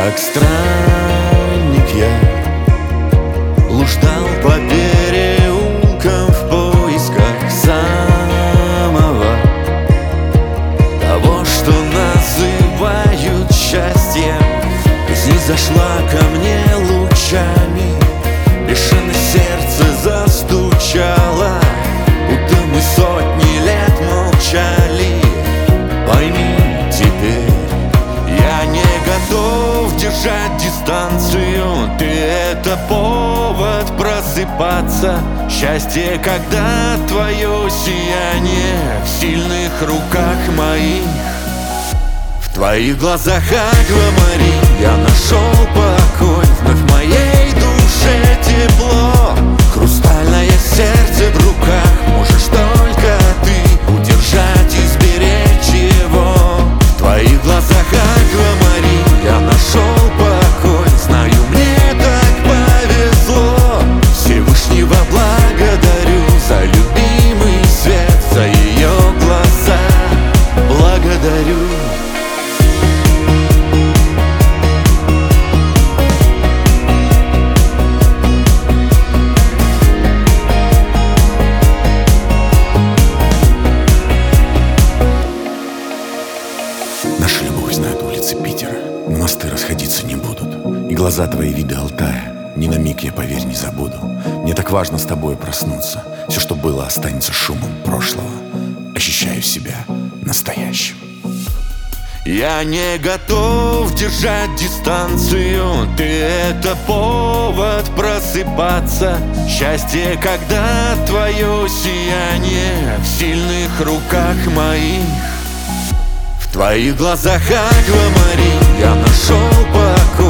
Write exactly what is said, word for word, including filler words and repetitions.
Как странник я блуждал по переулкам в поисках самого того, что называют счастьем. Жизнь зашла ко мне лучами, бешено сердце застучало, будто мы сотни лет молчали. Пойми теперь, я не готов держать дистанцию. Ты — это повод просыпаться. Счастье, когда твое сияние в сильных руках моих. В твоих глазах аквамарин я нашел покой. Вновь в моей душе тепло. Хрустальное сердце в руках. Можешь только ты удержать и сберечь его. В твоих глазах аквамарин я нашел покой. Знаю, мне так повезло. Всевышнего благодарю за любимый свет, за ее глаза. Благодарю. Наша любовь знает улицы Питера, но мосты расходиться не будут. И глаза твои — виды Алтая, ни на миг я, поверь, не забуду. Мне так важно с тобой проснуться. Все, что было, останется шумом прошлого. Ощущаю себя настоящим. Я не готов держать дистанцию. Ты — это повод просыпаться. Счастье, когда твое сияние в сильных руках моих. В твоих глазах аквамарин я нашел покой.